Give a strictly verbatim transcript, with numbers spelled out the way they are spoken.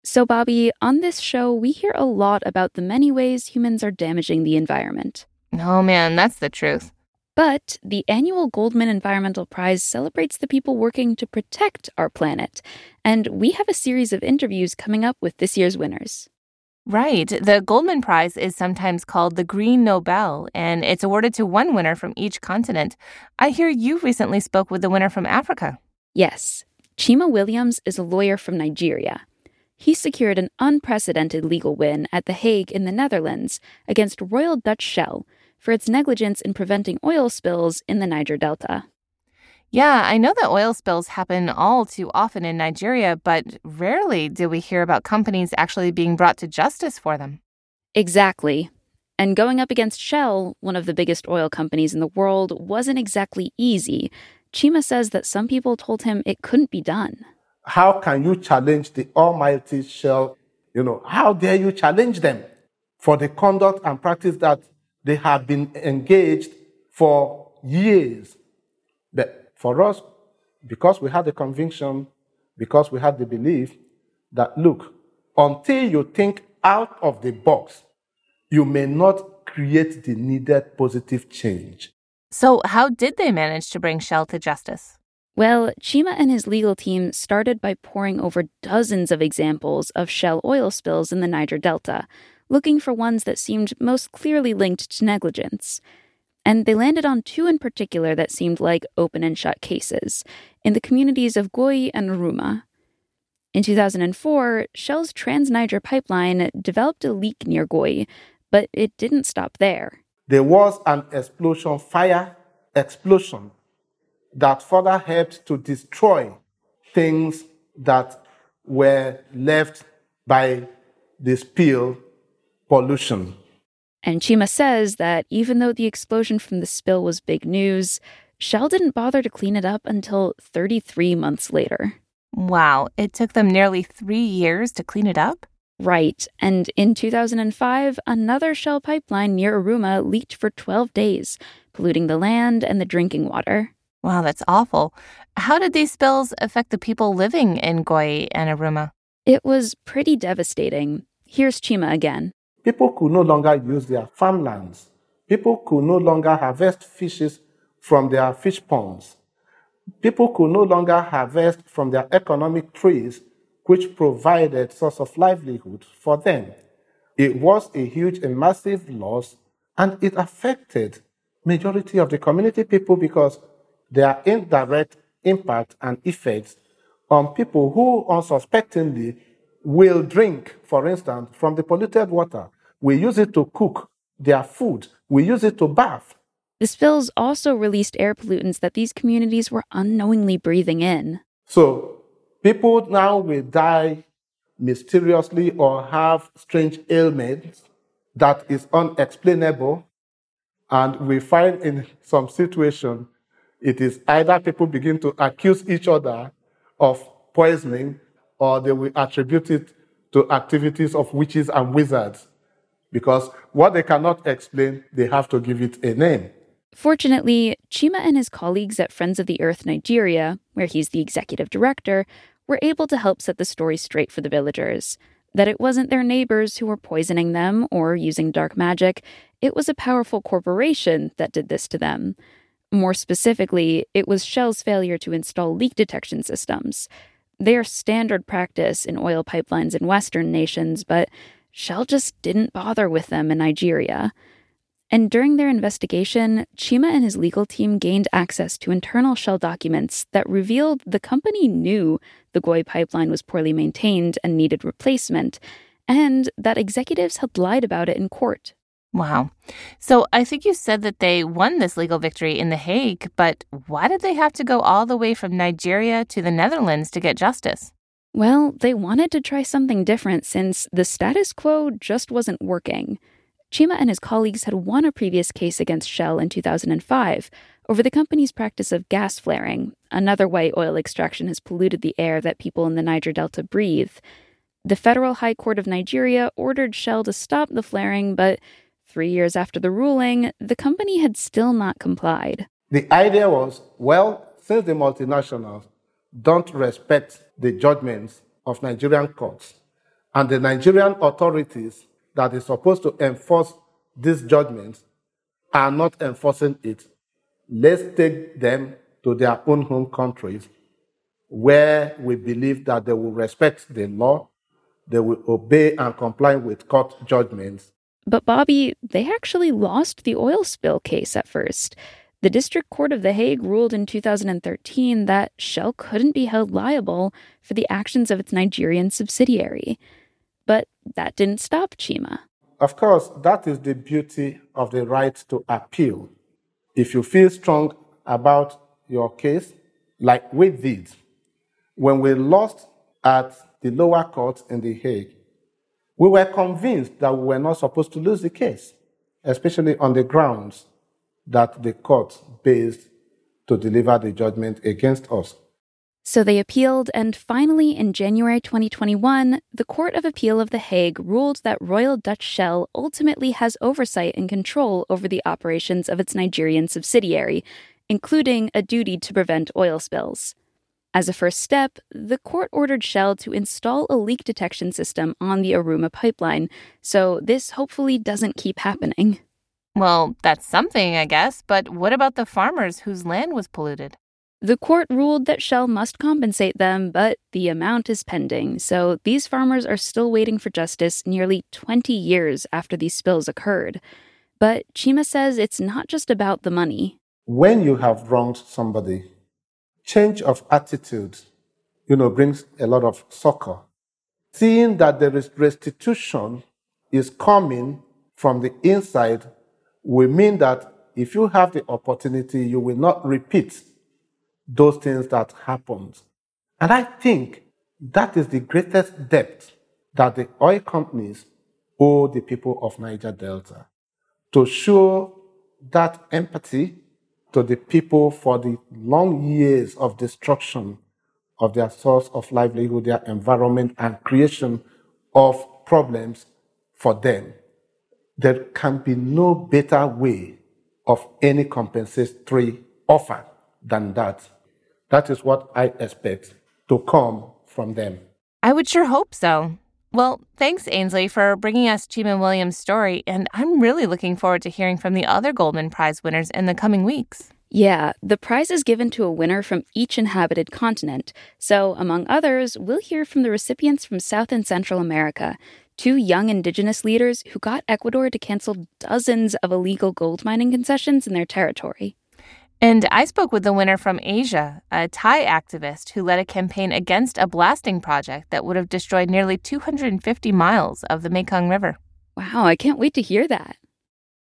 So, Bobby, on this show, we hear a lot about the many ways humans are damaging the environment. Oh, man, that's the truth. But the annual Goldman Environmental Prize celebrates the people working to protect our planet. And we have a series of interviews coming up with this year's winners. Right. The Goldman Prize is sometimes called the Green Nobel, and it's awarded to one winner from each continent. I hear you recently spoke with the winner from Africa. Yes. Chima Williams is a lawyer from Nigeria. He secured an unprecedented legal win at The Hague in the Netherlands against Royal Dutch Shell for its negligence in preventing oil spills in the Niger Delta. Yeah, I know that oil spills happen all too often in Nigeria, but rarely do we hear about companies actually being brought to justice for them. Exactly. And going up against Shell, one of the biggest oil companies in the world, wasn't exactly easy. Chima says that some people told him it couldn't be done. How can you challenge the almighty Shell? You know, how dare you challenge them for the conduct and practice that they have been engaged for years? But for us, because we had the conviction, because we had the belief that, look, until you think out of the box, you may not create the needed positive change. So how did they manage to bring Shell to justice? Well, Chima and his legal team started by poring over dozens of examples of Shell oil spills in the Niger Delta, looking for ones that seemed most clearly linked to negligence. And they landed on two in particular that seemed like open and shut cases, in the communities of Goi and Ruma. In two thousand four, Shell's Trans-Niger pipeline developed a leak near Goi, but it didn't stop there. There was an explosion, fire explosion, that further helped to destroy things that were left by the spill pollution. And Chima says that even though the explosion from the spill was big news, Shell didn't bother to clean it up until thirty-three months later. Wow, it took them nearly three years to clean it up? Right, and in two thousand five, another Shell pipeline near Aruma leaked for twelve days, polluting the land and the drinking water. Wow, that's awful. How did these spills affect the people living in Goi and Aruma? It was pretty devastating. Here's Chima again. People could no longer use their farmlands. People could no longer harvest fishes from their fish ponds. People could no longer harvest from their economic trees, which provided source of livelihood for them. It was a huge and massive loss, and it affected majority of the community people because there are indirect impact and effects on people who unsuspectingly will drink, for instance, from the polluted water. We use it to cook their food. We use it to bath. The spills also released air pollutants that these communities were unknowingly breathing in. So people now will die mysteriously or have strange ailments that is unexplainable. And we find in some situations, it is either people begin to accuse each other of poisoning or they will attribute it to activities of witches and wizards. Because what they cannot explain, they have to give it a name. Fortunately, Chima and his colleagues at Friends of the Earth Nigeria, where he's the executive director, were able to help set the story straight for the villagers. That it wasn't their neighbors who were poisoning them or using dark magic. It was a powerful corporation that did this to them. More specifically, it was Shell's failure to install leak detection systems. They are standard practice in oil pipelines in Western nations, but Shell just didn't bother with them in Nigeria. And during their investigation, Chima and his legal team gained access to internal Shell documents that revealed the company knew the Goi pipeline was poorly maintained and needed replacement, and that executives had lied about it in court. Wow. So I think you said that they won this legal victory in The Hague, but why did they have to go all the way from Nigeria to the Netherlands to get justice? Well, they wanted to try something different since the status quo just wasn't working. Chima and his colleagues had won a previous case against Shell in two thousand five over the company's practice of gas flaring, another way oil extraction has polluted the air that people in the Niger Delta breathe. The Federal High Court of Nigeria ordered Shell to stop the flaring, but three years after the ruling, the company had still not complied. The idea was, well, since the multinationals don't respect the judgments of Nigerian courts, And the Nigerian authorities that is supposed to enforce these judgments are not enforcing it. Let's take them to their own home countries where we believe that they will respect the law, they will obey and comply with court judgments. But Bobby, they actually lost the oil spill case at first. The District Court of The Hague ruled in two thousand thirteen that Shell couldn't be held liable for the actions of its Nigerian subsidiary. But that didn't stop Chima. Of course, that is the beauty of the right to appeal. If you feel strong about your case, like we did, when we lost at the lower court in The Hague, we were convinced that we were not supposed to lose the case, especially on the grounds that the court based to deliver the judgment against us. So they appealed, and finally, in January twenty twenty-one, the Court of Appeal of The Hague ruled that Royal Dutch Shell ultimately has oversight and control over the operations of its Nigerian subsidiary, including a duty to prevent oil spills. As a first step, the court ordered Shell to install a leak detection system on the Aruma pipeline, so this hopefully doesn't keep happening. Well, that's something, I guess, but what about the farmers whose land was polluted? The court ruled that Shell must compensate them, but the amount is pending, so these farmers are still waiting for justice nearly twenty years after these spills occurred. But Chima says it's not just about the money. When you have wronged somebody, change of attitude, you know, brings a lot of succor. Seeing that there is restitution is coming from the inside will mean that if you have the opportunity, you will not repeat those things that happened. And I think that is the greatest debt that the oil companies owe the people of Niger Delta, to show that empathy to the people for the long years of destruction of their source of livelihood, their environment, and creation of problems for them. There can be no better way of any compensatory offer than that. That is what I expect to come from them. I would sure hope so. Well, thanks, Ainsley, for bringing us Chima Williams' story, and I'm really looking forward to hearing from the other Goldman Prize winners in the coming weeks. Yeah, the prize is given to a winner from each inhabited continent. So, among others, we'll hear from the recipients from South and Central America, two young indigenous leaders who got Ecuador to cancel dozens of illegal gold mining concessions in their territory. And I spoke with the winner from Asia, a Thai activist who led a campaign against a blasting project that would have destroyed nearly two hundred fifty miles of the Mekong River. Wow, I can't wait to hear that.